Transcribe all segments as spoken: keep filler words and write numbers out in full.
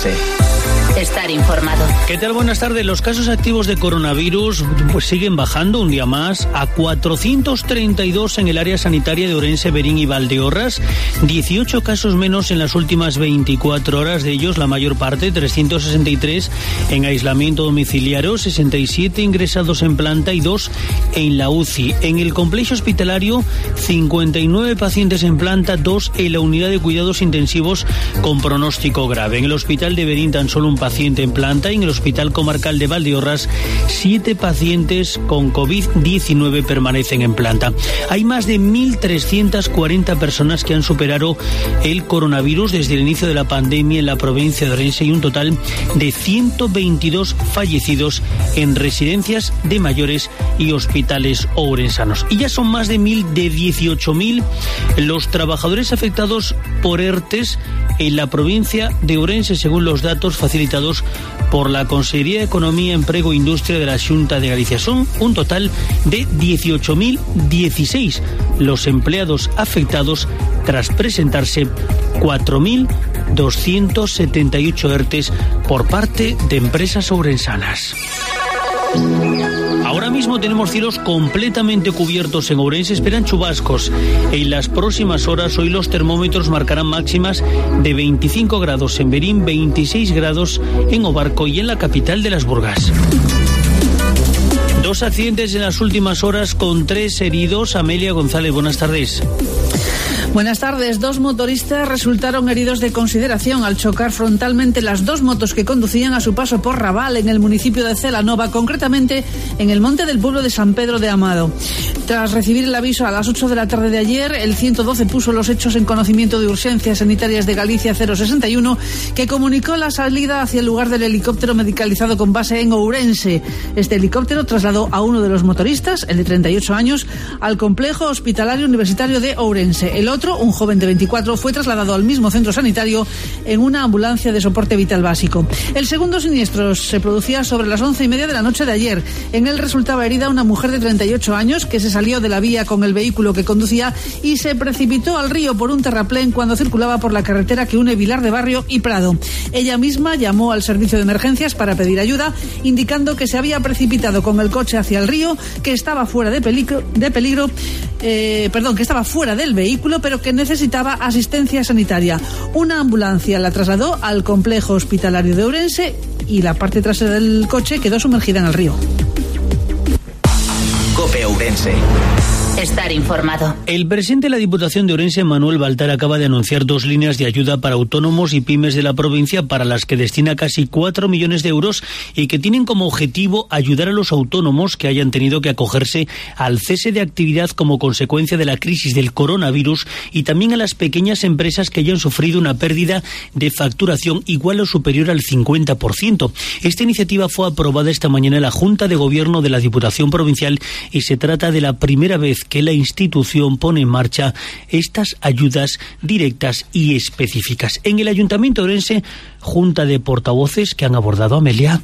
Ourense. Estar informado. ¿Qué tal? Buenas tardes. Los casos activos de coronavirus pues siguen bajando un día más a cuatrocientos treinta y dos en el área sanitaria de Ourense, Verín y Valdeorras. dieciocho casos menos en las últimas veinticuatro horas. De ellos, la mayor parte, trescientos sesenta y tres, en aislamiento domiciliario, sesenta y siete ingresados en planta y dos en la U C I. En el complejo hospitalario, cincuenta y nueve pacientes en planta, dos en la unidad de cuidados intensivos con pronóstico grave. En el hospital de Verín, tan solo un paciente en planta, y en el Hospital Comarcal de Valdeorras, siete pacientes con COVID diecinueve permanecen en planta. Hay más de mil trescientas cuarenta personas que han superado el coronavirus desde el inicio de la pandemia en la provincia de Ourense y un total de ciento veintidós fallecidos en residencias de mayores y hospitales ourensanos. Y ya son más de mil, de dieciocho mil los trabajadores afectados por ERTES en la provincia de Ourense, según los datos facilitados por la Consejería de Economía, Empleo e Industria de la Xunta de Galicia. Son un total de dieciocho mil dieciséis los empleados afectados tras presentarse cuatro mil doscientos setenta y ocho ERTES por parte de empresas ourensanas. Ahora mismo tenemos cielos completamente cubiertos en Ourense, esperan chubascos. En las próximas horas, hoy los termómetros marcarán máximas de veinticinco grados en Verín, veintiséis grados en Obarco y en la capital de las Burgas. Dos accidentes en las últimas horas con tres heridos. Amelia González, buenas tardes. Buenas tardes. Dos motoristas resultaron heridos de consideración al chocar frontalmente las dos motos que conducían a su paso por Raval, en el municipio de Celanova, concretamente en el monte del pueblo de San Pedro de Amado. Tras recibir el aviso a las ocho de la tarde de ayer, el ciento doce puso los hechos en conocimiento de Urgencias Sanitarias de Galicia cero sesenta y uno, que comunicó la salida hacia el lugar del helicóptero medicalizado con base en Ourense. Este helicóptero trasladó a uno de los motoristas, el de treinta y ocho años, al complejo hospitalario universitario de Ourense. El otro, un joven de veinticuatro, fue trasladado al mismo centro sanitario en una ambulancia de soporte vital básico. El segundo siniestro se producía sobre las once y media de la noche de ayer. En él resultaba herida una mujer de treinta y ocho años que se salió de la vía con el vehículo que conducía y se precipitó al río por un terraplén cuando circulaba por la carretera que une Vilar de Barrio y Prado. Ella misma llamó al servicio de emergencias para pedir ayuda, indicando que se había precipitado con el coche hacia el río, que estaba fuera de peligro, de peligro eh, perdón, que estaba fuera del vehículo, pero que necesitaba asistencia sanitaria. Una ambulancia la trasladó al complejo hospitalario de Ourense y la parte trasera del coche quedó sumergida en el río. COPE Ourense. Estar informado. El presidente de la Diputación de Ourense, Manuel Baltar, acaba de anunciar dos líneas de ayuda para autónomos y pymes de la provincia, para las que destina casi cuatro millones de euros y que tienen como objetivo ayudar a los autónomos que hayan tenido que acogerse al cese de actividad como consecuencia de la crisis del coronavirus, y también a las pequeñas empresas que hayan sufrido una pérdida de facturación igual o superior al cincuenta por ciento. Esta iniciativa fue aprobada esta mañana en la Junta de Gobierno de la Diputación Provincial y se trata de la primera vez que la institución pone en marcha estas ayudas directas y específicas. En el Ayuntamiento de Ourense, Junta de Portavoces que han abordado, Amelia.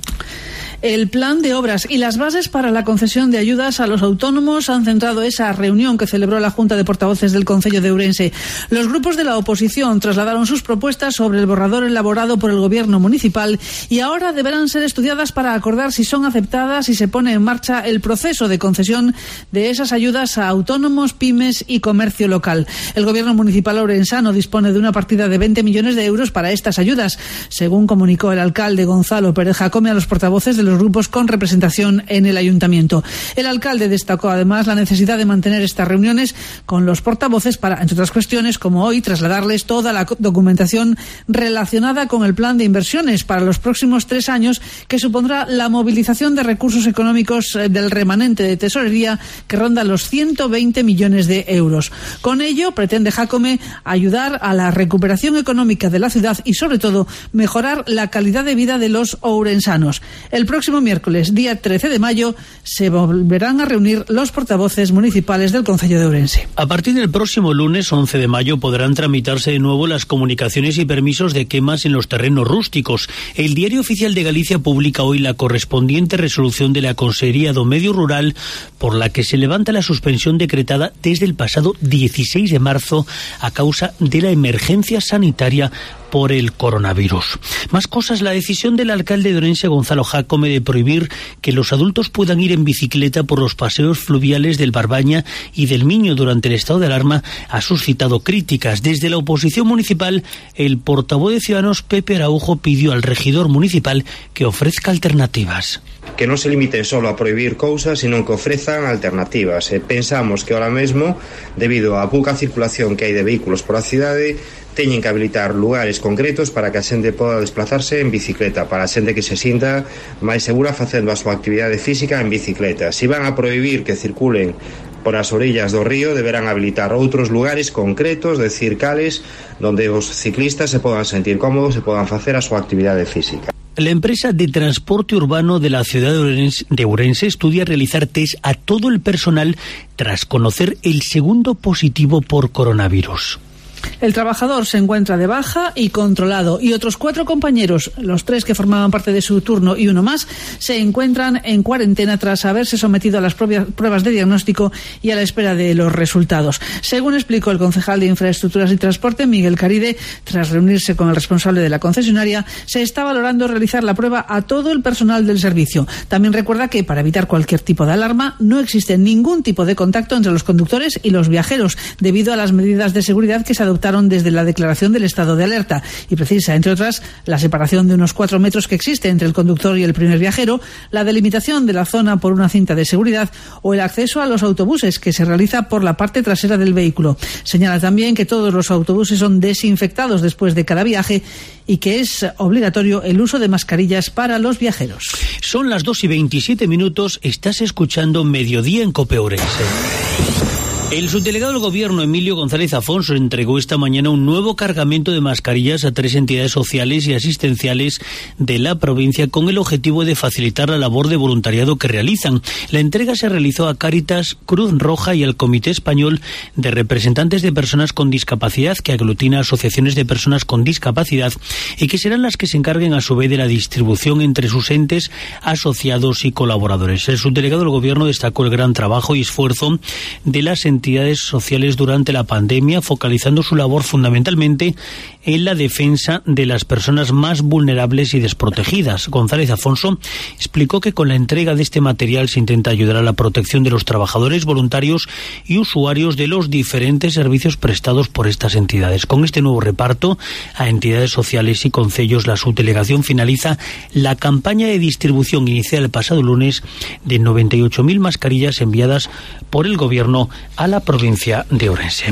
El plan de obras y las bases para la concesión de ayudas a los autónomos han centrado esa reunión que celebró la Junta de Portavoces del Concello de Ourense. Los grupos de la oposición trasladaron sus propuestas sobre el borrador elaborado por el Gobierno municipal y ahora deberán ser estudiadas para acordar si son aceptadas y se pone en marcha el proceso de concesión de esas ayudas a autónomos, pymes y comercio local. El Gobierno municipal ourensano dispone de una partida de veinte millones de euros para estas ayudas, según comunicó el alcalde Gonzalo Pérez Jacome a los portavoces de los grupos con representación en el ayuntamiento. El alcalde destacó además la necesidad de mantener estas reuniones con los portavoces para, entre otras cuestiones, como hoy, trasladarles toda la documentación relacionada con el plan de inversiones para los próximos tres años, que supondrá la movilización de recursos económicos del remanente de tesorería que ronda los ciento veinte millones de euros. Con ello, pretende Jacome ayudar a la recuperación económica de la ciudad y, sobre todo, mejorar la calidad de vida de los ourensanos. El El próximo miércoles, día trece de mayo, se volverán a reunir los portavoces municipales del Concello de Ourense. A partir del próximo lunes, once de mayo, podrán tramitarse de nuevo las comunicaciones y permisos de quemas en los terrenos rústicos. El Diario Oficial de Galicia publica hoy la correspondiente resolución de la Consejería do Medio Rural, por la que se levanta la suspensión decretada desde el pasado dieciséis de marzo a causa de la emergencia sanitaria por el coronavirus. Más cosas, la decisión del alcalde de Orense, Gonzalo Jácome, de prohibir que los adultos puedan ir en bicicleta por los paseos fluviales del Barbaña y del Miño durante el estado de alarma ha suscitado críticas. Desde la oposición municipal, el portavoz de Ciudadanos, Pepe Araujo, pidió al regidor municipal que ofrezca alternativas. Que non se limiten solo a prohibir cousas, sino que ofrezan alternativas. E pensamos que ahora mesmo, debido á pouca circulación que hai de vehículos por a cidade, teñen que habilitar lugares concretos para que a xente poda desplazarse en bicicleta, para a xente que se sinta máis segura facendo a súa actividade física en bicicleta. Si van a prohibir que circulen por as orillas do río, deberán habilitar outros lugares concretos, decir cales, donde os ciclistas se podan sentir cómodos e podan facer a súa actividade física. La empresa de transporte urbano de la ciudad de Ourense, de Ourense estudia realizar test a todo el personal tras conocer el segundo positivo por coronavirus. El trabajador se encuentra de baja y controlado, y otros cuatro compañeros, los tres que formaban parte de su turno y uno más, se encuentran en cuarentena tras haberse sometido a las propias pruebas de diagnóstico y a la espera de los resultados. Según explicó el concejal de Infraestructuras y Transporte, Miguel Caride, tras reunirse con el responsable de la concesionaria, se está valorando realizar la prueba a todo el personal del servicio. También recuerda que, para evitar cualquier tipo de alarma, no existe ningún tipo de contacto entre los conductores y los viajeros, debido a las medidas de seguridad que se adoptaron desde la declaración del estado de alerta, y precisa, entre otras, la separación de unos cuatro metros que existe entre el conductor y el primer viajero, la delimitación de la zona por una cinta de seguridad o el acceso a los autobuses, que se realiza por la parte trasera del vehículo. Señala también que todos los autobuses son desinfectados después de cada viaje y que es obligatorio el uso de mascarillas para los viajeros. Son las dos y veintisiete minutos, estás escuchando Mediodía en COPE Ourense. El subdelegado del Gobierno, Emilio González Afonso, entregó esta mañana un nuevo cargamento de mascarillas a tres entidades sociales y asistenciales de la provincia con el objetivo de facilitar la labor de voluntariado que realizan. La entrega se realizó a Cáritas, Cruz Roja y al Comité Español de Representantes de Personas con Discapacidad, que aglutina asociaciones de personas con discapacidad y que serán las que se encarguen a su vez de la distribución entre sus entes, asociados y colaboradores. El subdelegado del Gobierno destacó el gran trabajo y esfuerzo de las entidades entidades sociales durante la pandemia, focalizando su labor fundamentalmente en la defensa de las personas más vulnerables y desprotegidas. González Afonso explicó que con la entrega de este material se intenta ayudar a la protección de los trabajadores, voluntarios y usuarios de los diferentes servicios prestados por estas entidades. Con este nuevo reparto a entidades sociales y concellos, la subdelegación finaliza la campaña de distribución iniciada el pasado lunes de noventa y ocho mil mascarillas enviadas por el Gobierno a la provincia de Ourense.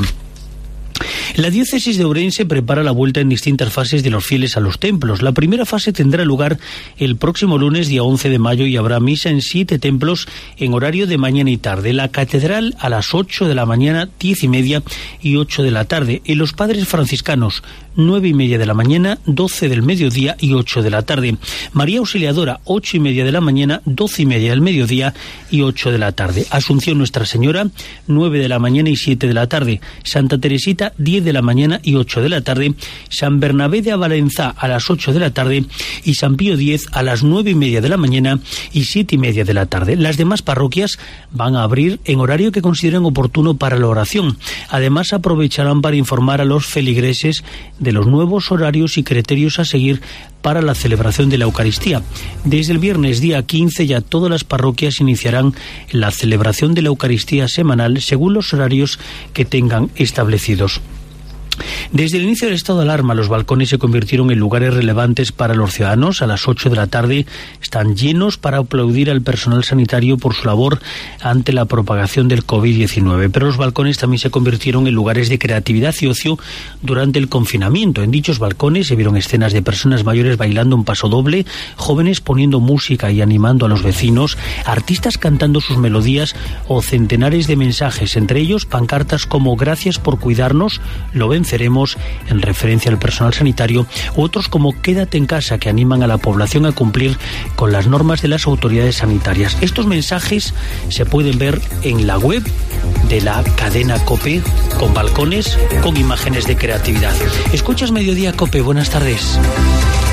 La diócesis de Ourense prepara la vuelta en distintas fases de los fieles a los templos. La primera fase tendrá lugar el próximo lunes, día once de mayo, y habrá misa en siete templos en horario de mañana y tarde. La catedral a las ocho de la mañana, diez y media y ocho de la tarde. En los padres franciscanos, nueve y media de la mañana, doce del mediodía y ocho de la tarde. María Auxiliadora, ocho y media de la mañana, doce y media del mediodía y ocho de la tarde. Asunción Nuestra Señora, nueve de la mañana y siete de la tarde. Santa Teresita, diez de la mañana y ocho de la tarde. San Bernabé de Avalenzá a las ocho de la tarde y San Pío X a las nueve y media de la mañana y siete y media de la tarde. Las demás parroquias van a abrir en horario que consideren oportuno para la oración. Además, aprovecharán para informar a los feligreses de los nuevos horarios y criterios a seguir para la celebración de la Eucaristía. Desde el viernes día quince ya todas las parroquias iniciarán la celebración de la Eucaristía semanal según los horarios que tengan establecidos. Desde el inicio del estado de alarma, los balcones se convirtieron en lugares relevantes para los ciudadanos. A las ocho de la tarde están llenos para aplaudir al personal sanitario por su labor ante la propagación del COVID diecinueve. Pero los balcones también se convirtieron en lugares de creatividad y ocio durante el confinamiento. En dichos balcones se vieron escenas de personas mayores bailando un paso doble, jóvenes poniendo música y animando a los vecinos, artistas cantando sus melodías o centenares de mensajes, entre ellos pancartas como "Gracias por cuidarnos, lo venceremos", en referencia al personal sanitario, u otros como "Quédate en casa", que animan a la población a cumplir con las normas de las autoridades sanitarias. Estos mensajes se pueden ver en la web de la cadena COPE, con balcones, con imágenes de creatividad. Escuchas Mediodía COPE, buenas tardes.